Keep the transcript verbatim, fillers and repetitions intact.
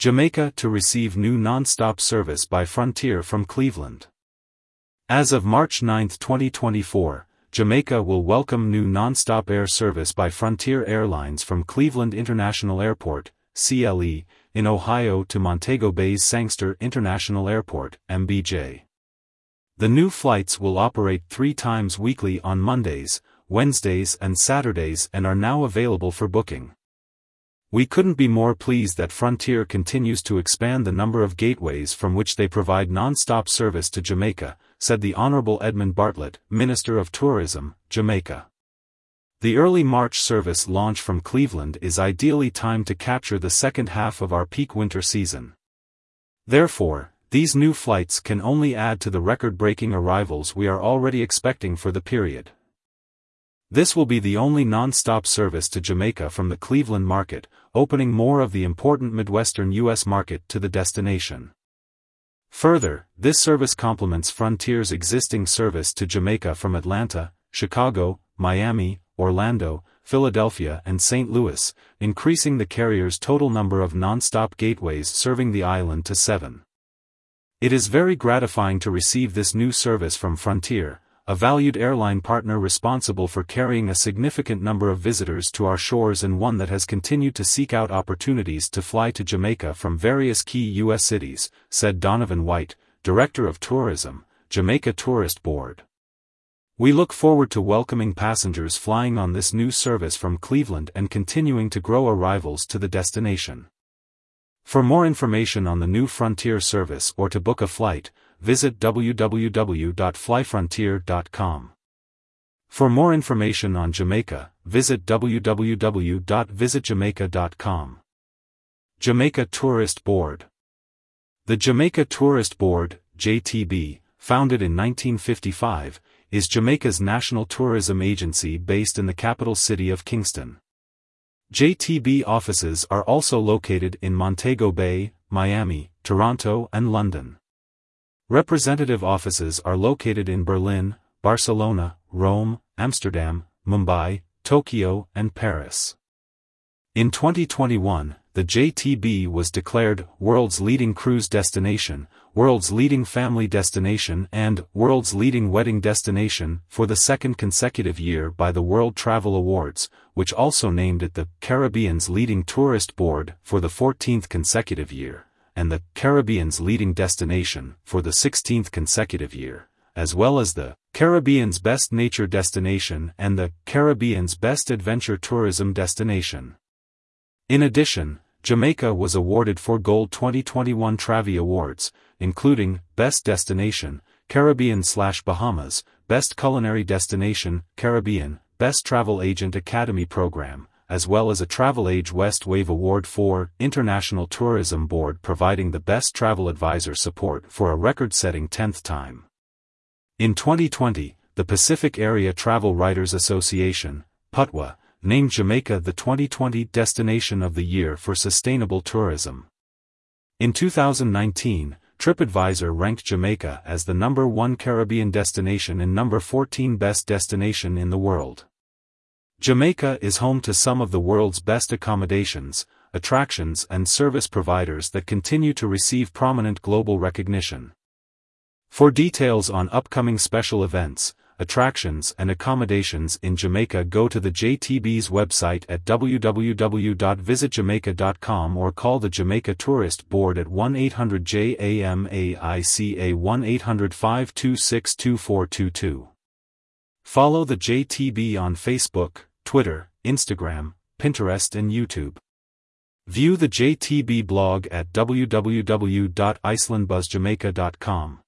Jamaica to receive new non-stop service by Frontier from Cleveland. As of March ninth twenty twenty-four, Jamaica will welcome new non-stop air service by Frontier Airlines from Cleveland International Airport, C L E, in Ohio to Montego Bay's Sangster International Airport, M B J. The new flights will operate three times weekly on Mondays, Wednesdays and Saturdays and are now available for booking. We couldn't be more pleased that Frontier continues to expand the number of gateways from which they provide non-stop service to Jamaica, said the Honorable Edmund Bartlett, Minister of Tourism, Jamaica. The early March service launch from Cleveland is ideally timed to capture the second half of our peak winter season. Therefore, these new flights can only add to the record-breaking arrivals we are already expecting for the period. This will be the only non-stop service to Jamaica from the Cleveland market, opening more of the important Midwestern U S market to the destination. Further, this service complements Frontier's existing service to Jamaica from Atlanta, Chicago, Miami, Orlando, Philadelphia and Saint Louis, increasing the carrier's total number of non-stop gateways serving the island to seven. It is very gratifying to receive this new service from Frontier, a valued airline partner responsible for carrying a significant number of visitors to our shores and one that has continued to seek out opportunities to fly to Jamaica from various key U S cities, said Donovan White, Director of Tourism, Jamaica Tourist Board. We look forward to welcoming passengers flying on this new service from Cleveland and continuing to grow arrivals to the destination. For more information on the new Frontier service or to book a flight, visit w w w dot fly frontier dot com. For more information on Jamaica, visit w w w dot visit jamaica dot com. Jamaica Tourist Board. The Jamaica Tourist Board, J T B, founded in nineteen fifty-five, is Jamaica's national tourism agency based in the capital city of Kingston. J T B offices are also located in Montego Bay, Miami, Toronto and London. Representative offices are located in Berlin, Barcelona, Rome, Amsterdam, Mumbai, Tokyo, and Paris. In twenty twenty-one, the J T B was declared World's Leading Cruise Destination, World's Leading Family Destination and World's Leading Wedding Destination for the second consecutive year by the World Travel Awards, which also named it the Caribbean's Leading Tourist Board for the fourteenth consecutive year, and the Caribbean's Leading Destination for the sixteenth consecutive year, as well as the Caribbean's Best Nature Destination and the Caribbean's Best Adventure Tourism Destination. In addition, Jamaica was awarded four Gold twenty twenty-one Travi Awards, including Best Destination, Caribbean/Bahamas, Best Culinary Destination, Caribbean, Best Travel Agent Academy Program, as well as a Travel Age West Wave Award for International Tourism Board providing the Best Travel Advisor support for a record-setting tenth time. In twenty twenty, the Pacific Area Travel Writers Association, P U T W A, named Jamaica the twenty twenty Destination of the Year for Sustainable Tourism. In two thousand nineteen, TripAdvisor ranked Jamaica as the number one Caribbean destination and number fourteen best destination in the world. Jamaica is home to some of the world's best accommodations, attractions and service providers that continue to receive prominent global recognition. For details on upcoming special events, attractions and accommodations in Jamaica, go to the J T B's website at w w w dot visit jamaica dot com or call the Jamaica Tourist Board at one eight hundred J A M A I C A one eight hundred five two six two four two two. Follow the J T B on Facebook, Twitter, Instagram, Pinterest and YouTube. View the J T B blog at w w w dot iceland buzz jamaica dot com.